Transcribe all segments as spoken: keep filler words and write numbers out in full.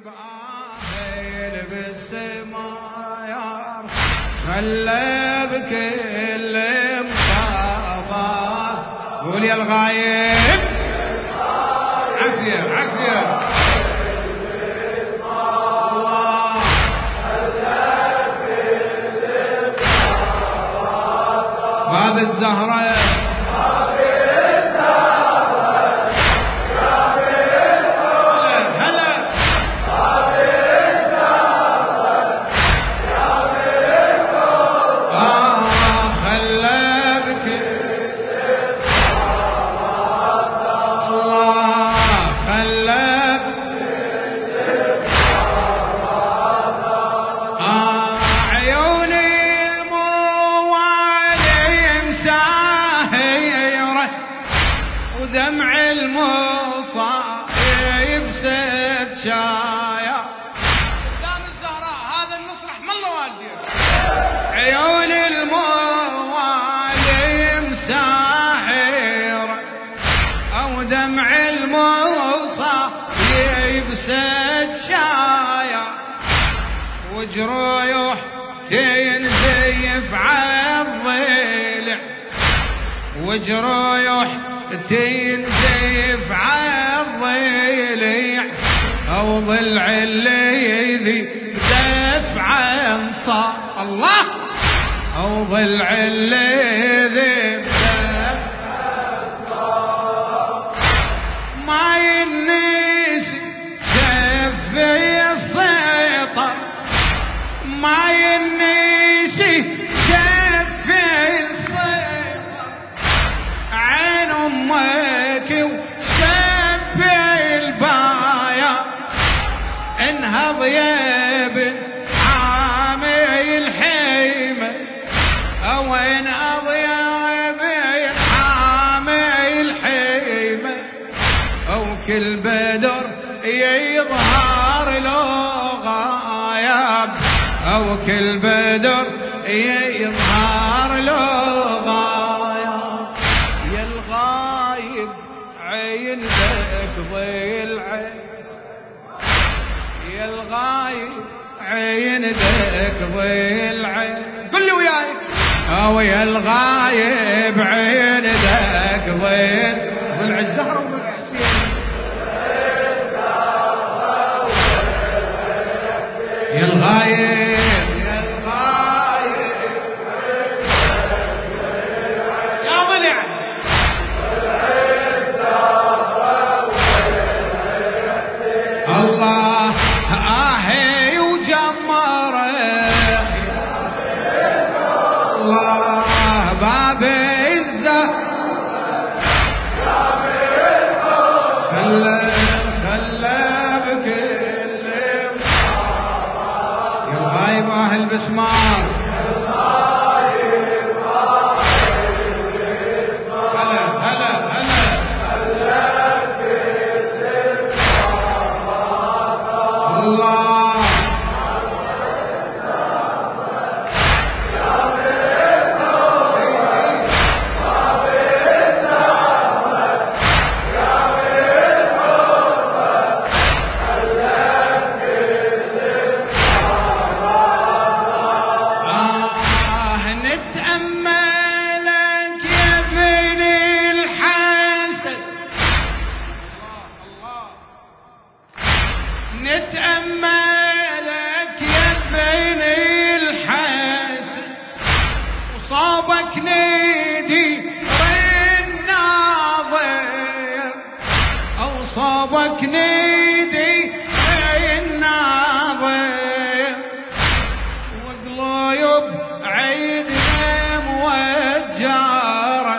باهل بالسماء خلى بكل مصابة. قول يا الغايب عافية عافية. الله باب الزهرة ودمع المصايب سد شايا قدام الزهراء. هذا المسرح من الله والدي. عيون الموالي مساحرة او دمع المصايب سد شايا وجروح تنزيف عالضلع وجروح تنزف عالضلع او ضلع اللي ذي دفع انصار. الله او ضلع اللي ذي دفع انصار. ما ينسي شفي السيطر ما ينسي شفي السيطر عين امك وشبع البايا انهض يا بن حامي الحيمة او انهض يا بن حامي الحيمة او كل بدر يظهر له غايب او كل بدر يظهر له غايب. يا الغايب عين تقضي العين يا الغايب عين تقضي العين. قل لي وياي او يا الغايب عين تقضي ضلع الزهرة وضلع حسين. يا الغايب يا الغايب يا ضلع الله آهي وجمره الله باب الزهر خلى خلى بكل يا الغايب اهل بسمار. هلا هلا هلا الله نتأملك يا بني الحسن وصابك نيدي الناظر أو صابك نيدي الناظر وقلوب عيدنا موجارة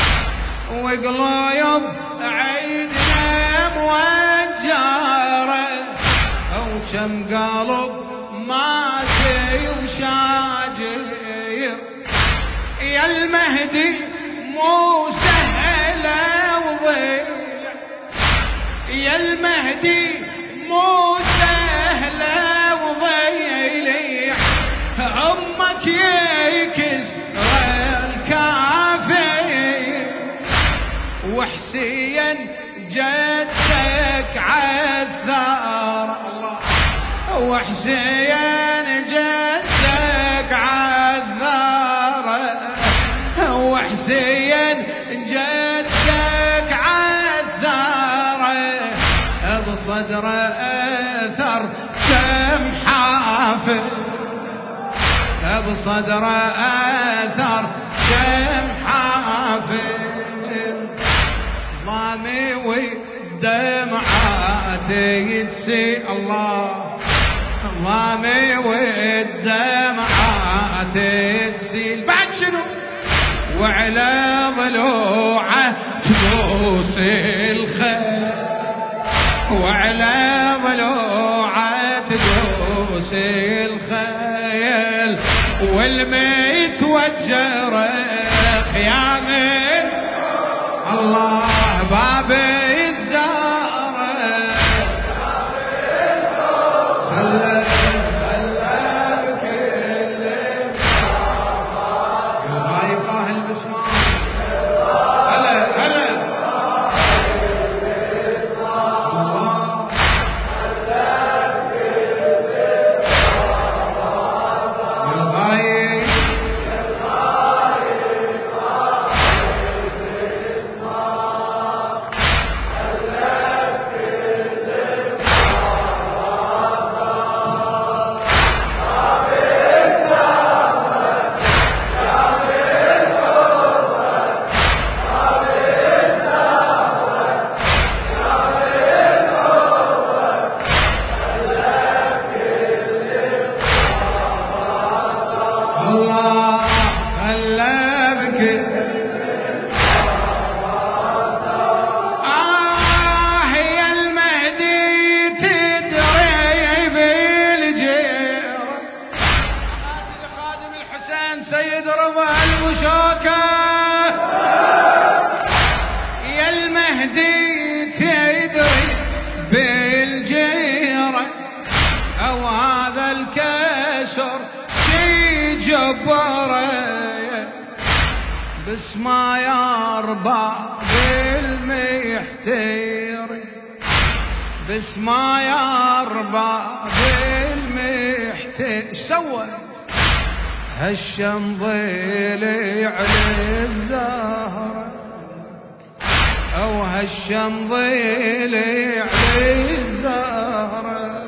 وقلوب عيدنا موجارة كم قلب ماتي وشاجر يا المهدي مو سهلة وضيع يا المهدي مو سهلة وضيع امك يكس الكافر وحسين جدك عالثار. الله وحسين جدك عالثار، وحسين جدك عالثار، بصدر اثر شم حافل، بصدر اثر شم حافل، ضامي والدمعات يتسي الله، ضامي والدمعات تسيل بعد شنو وعلى ضلوعه تبوس الخيل، وعلى ضلوعه تبوس الخيل، والميت وجرخ يا من الله باب الزهره، خلى سيد رضا المشوكة، يا المهدي تدري بالجيرة أو هذا الكسر شي جبره، بس ما يربى بالمحتير، بس ما يربى بالمحتير. سوى هالشم ضيلي على الزهرة أو هالشم ضيلي على الزهرة،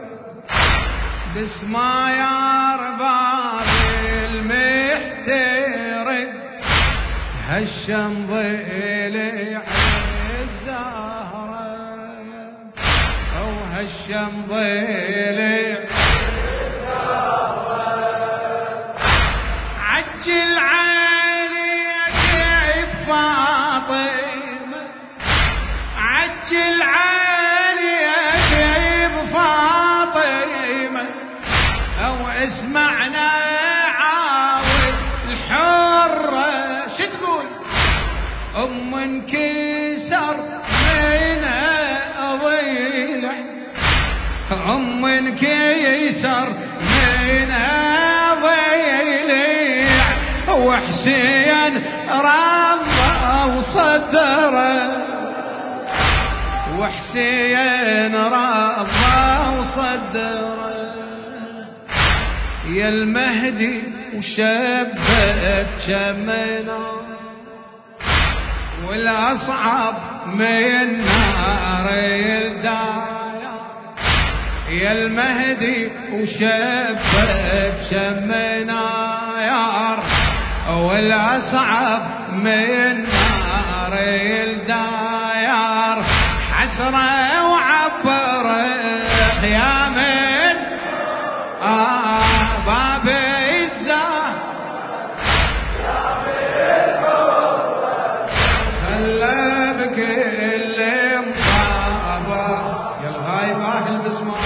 بس ما يربى بالمحتير، هالشم ضيلي على الزهرة أو هالشم ضيلي عجل عليك يا فاطمة، عجل عليك يا فاطمة، أو اسمعنا عاود الحرة. شو تقول أم انكسر منها ضيلع، أم انكسر منها ضيلع، وحسين رضى وصدره، وحسين رضى وصدره، يا المهدي وشبت شمنا، والأصعب من نار الدايا، يا المهدي وشبت شمنا يار، والأصعب من نار الدايار، حسرة وعبره يا من آه باب الزهر، خلى بكل مصابة يا الغايب أهل بسمه،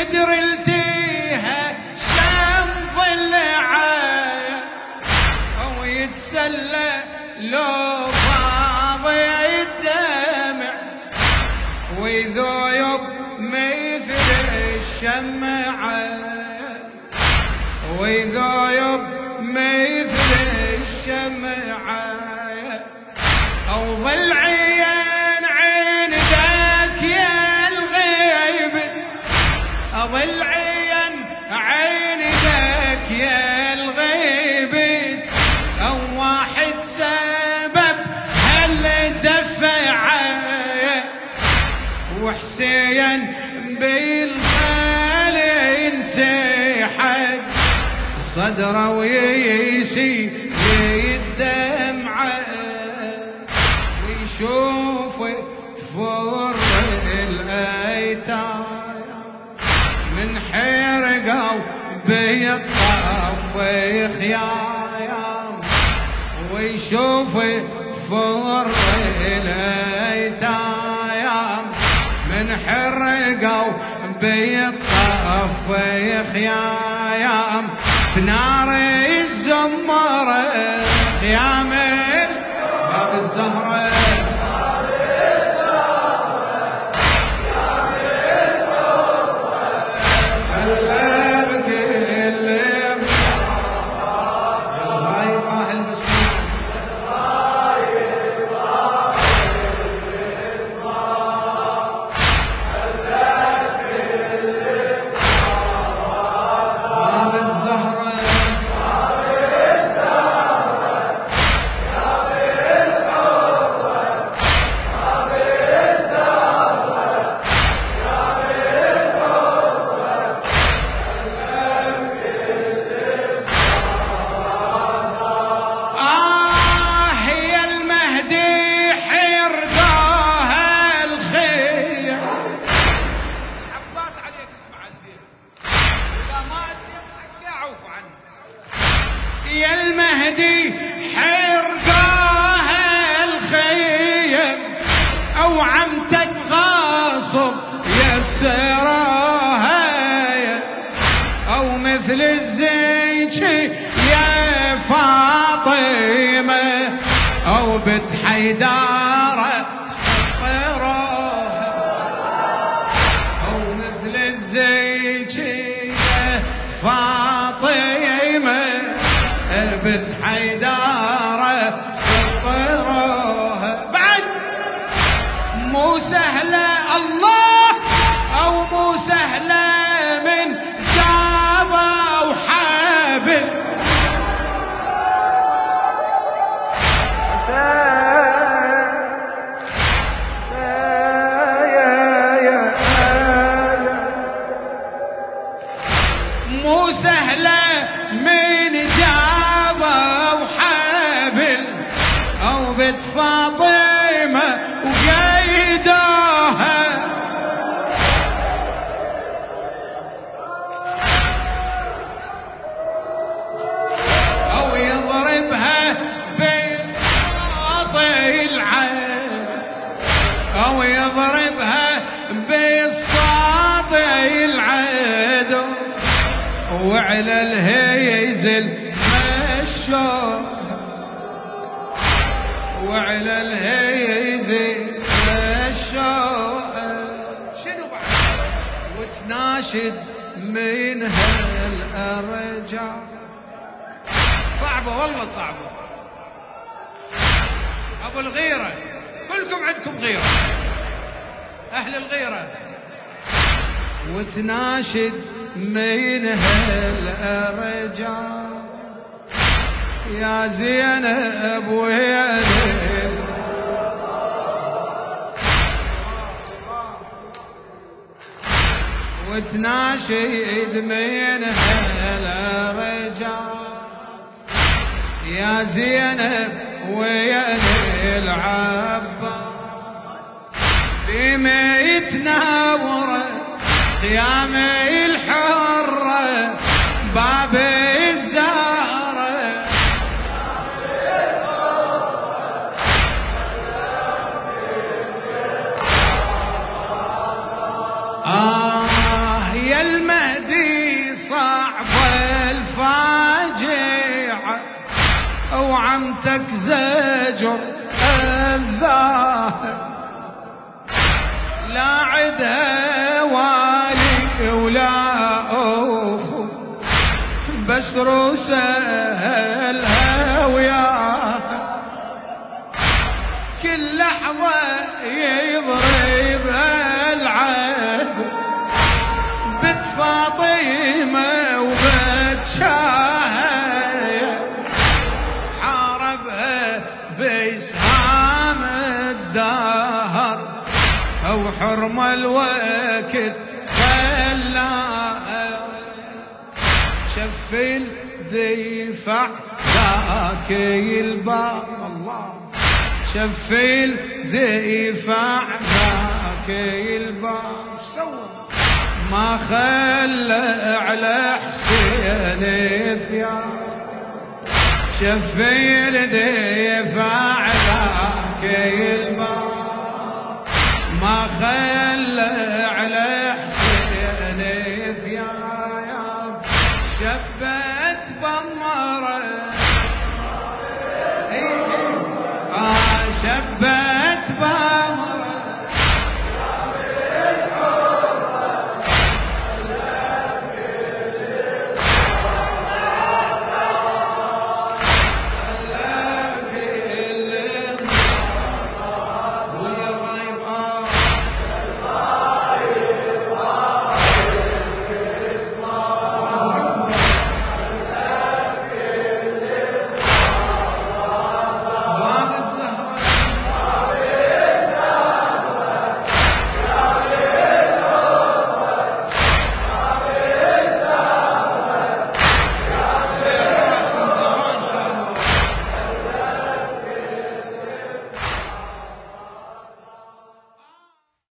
ويدرلتيها شام ضلعايا أو يتسلى لو فاضي الدمع ويذوب مثل الشمعة ويذوب مثل الشمعة أو ظل عين عندك يا الغيب أظل عين عندك يا الغيب أو واحد سبب هالدفعة وحسين بالخال ينسحب صدره ويسي الدمعة ويشوف تفر الأيتام من حرقوا بيطاف خيام ويشوف تفر الأيتام من حرقوا بيطاف خيام بنار الزمرة خيام باب الزهرة يا المهدي حرقاها الخيم أو عمتك غاصب يسراها أو مثل الزيج يا فاطمة أو بنت حيدارة صفراها أو مثل الزيج يا فاطمة بنت حيدارة صفروها بعد مو سهلة الله أو مو سهلة من جابة وحابل مو سهلة من جابة وحابل أو بنت فاطمة وقيداها أو يضربها بالصاطي العين أو يضربها بالصاطي العدو وعلى الهيزل مشوا وعلى الهيزل مشوا شنو بعد وتناشد من هالأرجع صعبة والله صعبة أبو الغيرة كلكم عندكم غيرة أهل الغيرة وتناشد من هالأرجع يا زينب ويا ليل وتناشد من هالأرجع يا زينب ويا ليل عبا بما يتناوره خيام الحرة باب الزهرة آه يا عادك زجر الظاهر لا عدها والي ولا أوف بس روسها وياها كل لحظة يضرب العدو بنت فاطمة وبنت شاهد حاربها بإسهام الدهر أو حرم الوقت خلاها شف الدفاع ذاك الباب الله شف الدفاع ذاك الباب سوى ما خلى على حسين ثياب شف الدفاع ذاك الباب ما خلى على حسين ثياب شبت بمره آه شبت